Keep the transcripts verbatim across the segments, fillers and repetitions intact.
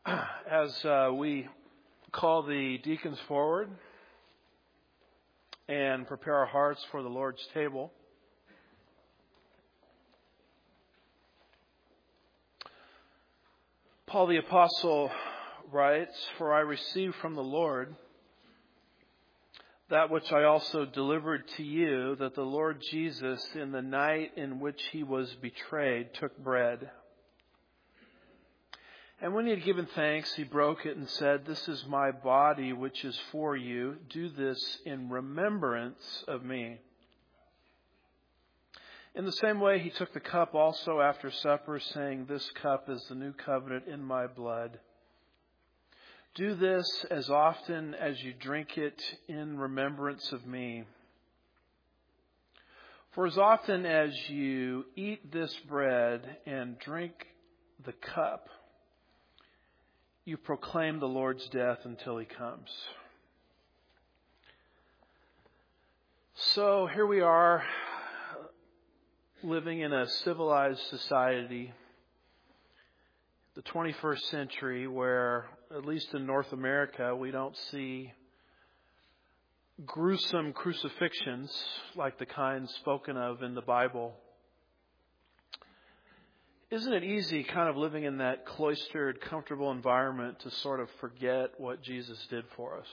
as uh, we call the deacons forward and prepare our hearts for the Lord's table, Paul the Apostle writes, "For I received from the Lord that which I also delivered to you, that the Lord Jesus, in the night in which he was betrayed, took bread. And when he had given thanks, he broke it and said, 'This is my body, which is for you. Do this in remembrance of me.' In the same way, he took the cup also after supper, saying, 'This cup is the new covenant in my blood. Do this as often as you drink it in remembrance of me. For as often as you eat this bread and drink the cup, you proclaim the Lord's death until he comes.'" So here we are, living in a civilized society, the twenty-first century, where, at least in North America, we don't see gruesome crucifixions like the kind spoken of in the Bible. Isn't it easy, kind of living in that cloistered, comfortable environment, to sort of forget what Jesus did for us?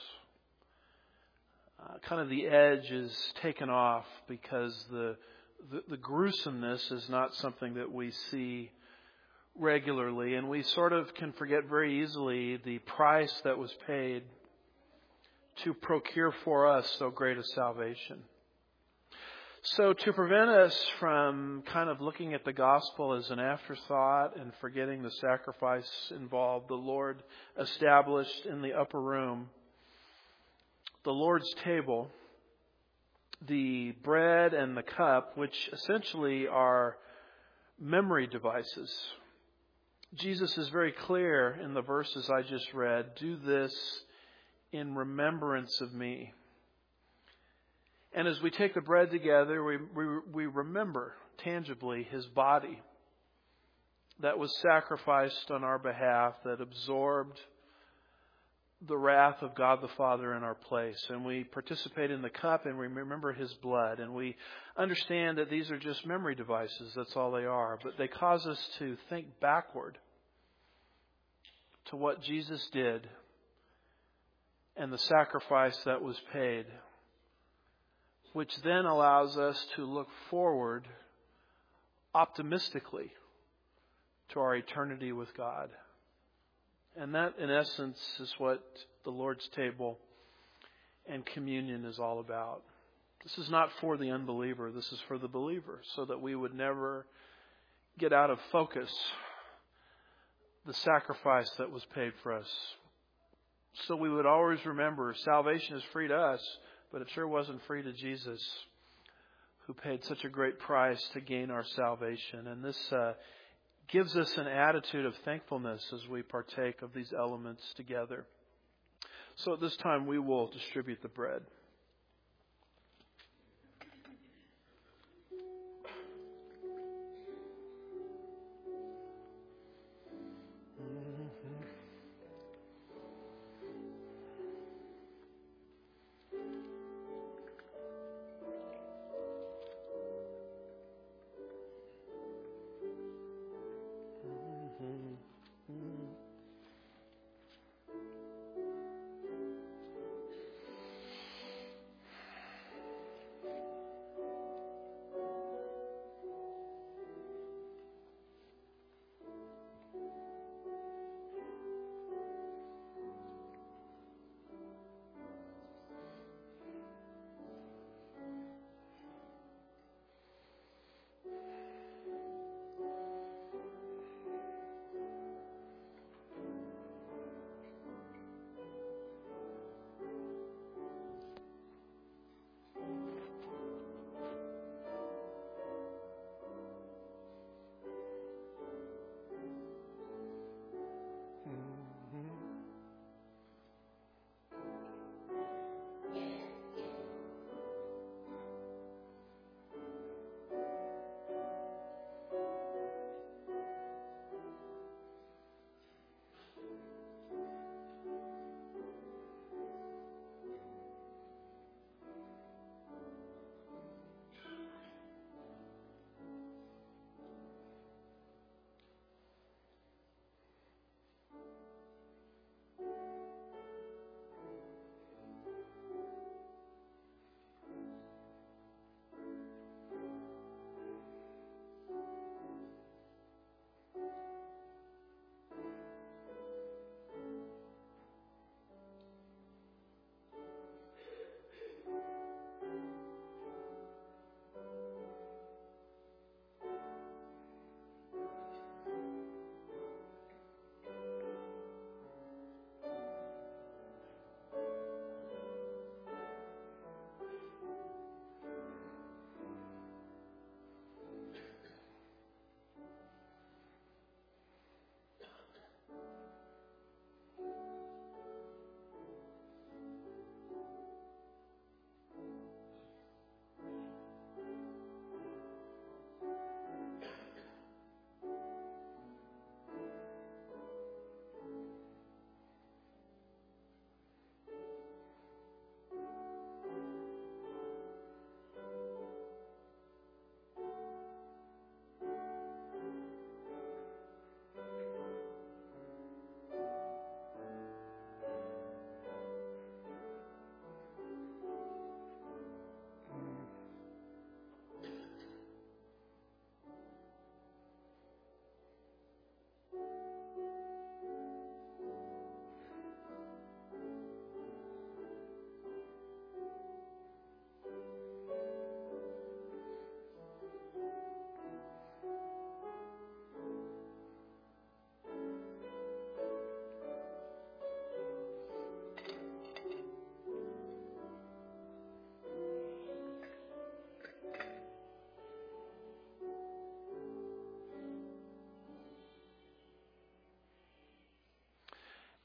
Uh, kind of the edge is taken off because the, the the gruesomeness is not something that we see regularly, and we sort of can forget very easily the price that was paid to procure for us so great a salvation. So to prevent us from kind of looking at the gospel as an afterthought and forgetting the sacrifice involved, the Lord established in the upper room the Lord's table, the bread and the cup, which essentially are memory devices. Jesus is very clear in the verses I just read, "Do this in remembrance of me." And as we take the bread together, we, we, we remember tangibly his body that was sacrificed on our behalf, that absorbed the wrath of God the Father in our place. And we participate in the cup and we remember his blood. And we understand that these are just memory devices. That's all they are. But they cause us to think backward to what Jesus did and the sacrifice that was paid, which then allows us to look forward optimistically to our eternity with God. And that, in essence, is what the Lord's table and communion is all about. This is not for the unbeliever. This is for the believer, so that we would never get out of focus the sacrifice that was paid for us. So we would always remember salvation is free to us, but it sure wasn't free to Jesus, who paid such a great price to gain our salvation. And this uh, gives us an attitude of thankfulness as we partake of these elements together. So at this time, we will distribute the bread.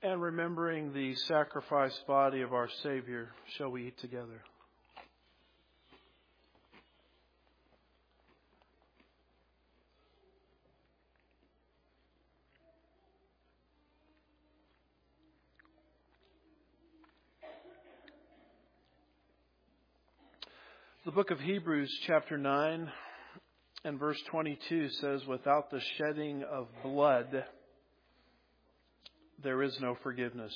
And remembering the sacrificed body of our Savior, shall we eat together? The book of Hebrews chapter nine and verse twenty-two says, without the shedding of blood, there is no forgiveness.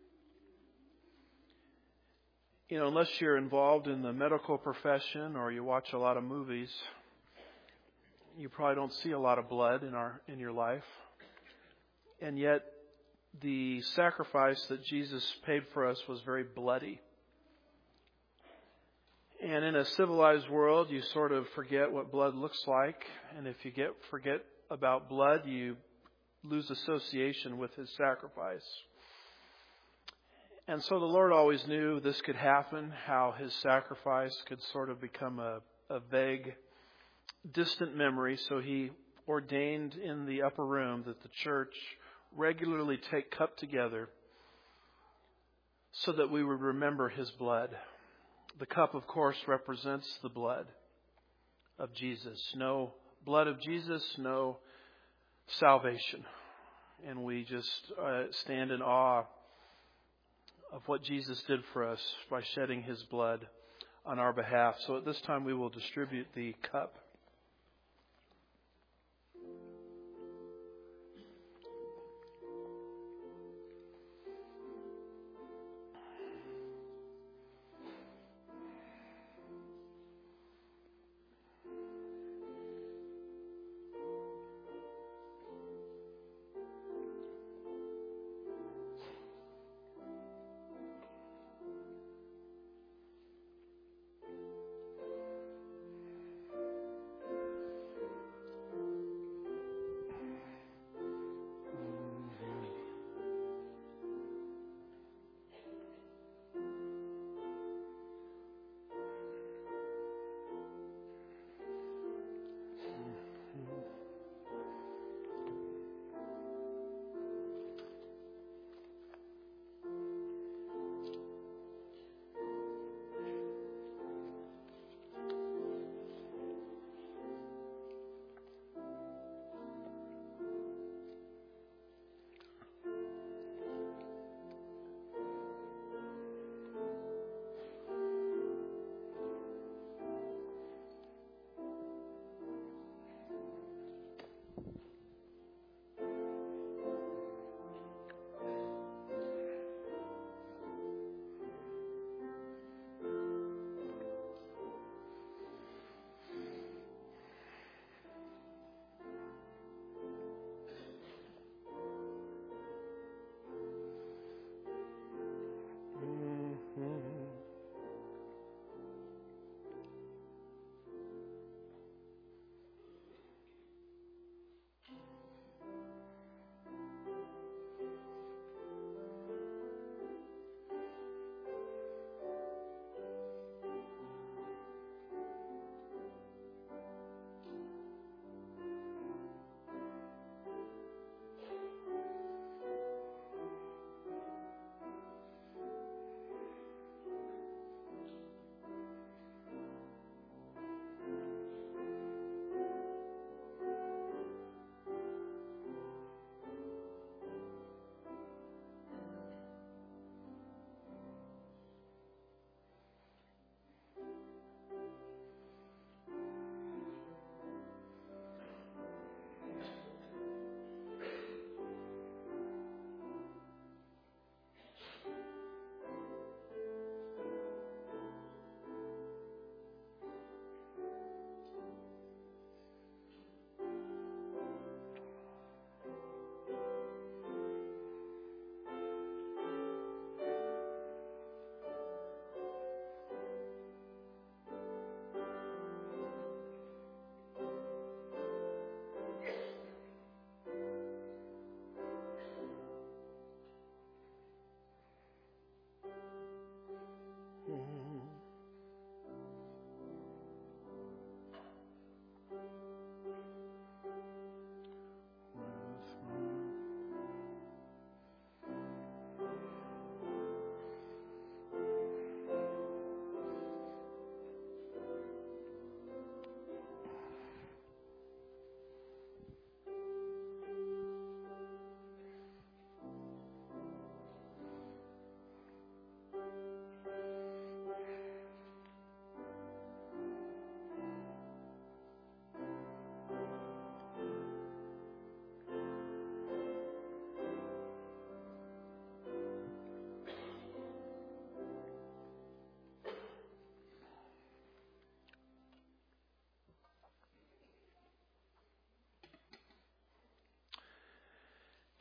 You know, unless you're involved in the medical profession or you watch a lot of movies, you probably don't see a lot of blood in our in your life. And yet, the sacrifice that Jesus paid for us was very bloody. And in a civilized world, you sort of forget what blood looks like. And if you get forget about blood, you lose association with His sacrifice. And so the Lord always knew this could happen, how His sacrifice could sort of become a, a vague, distant memory. So He ordained in the upper room that the church regularly take cup together so that we would remember His blood. The cup, of course, represents the blood of Jesus. No blood of Jesus, no salvation. And we just uh, stand in awe of what Jesus did for us by shedding His blood on our behalf. So at this time we will distribute the cup.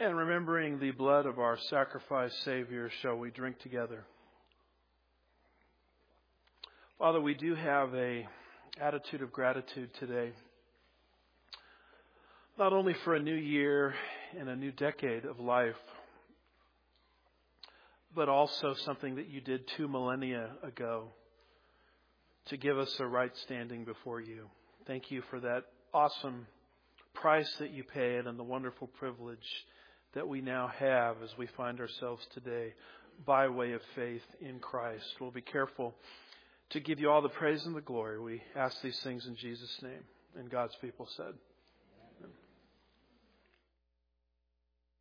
And remembering the blood of our sacrificed Savior, shall we drink together? Father, we do have a attitude of gratitude today, not only for a new year and a new decade of life, but also something that you did two millennia ago to give us a right standing before you. Thank you for that awesome price that you paid and the wonderful privilege that we now have as we find ourselves today by way of faith in Christ. We'll be careful to give you all the praise and the glory. We ask these things in Jesus' name. And God's people said,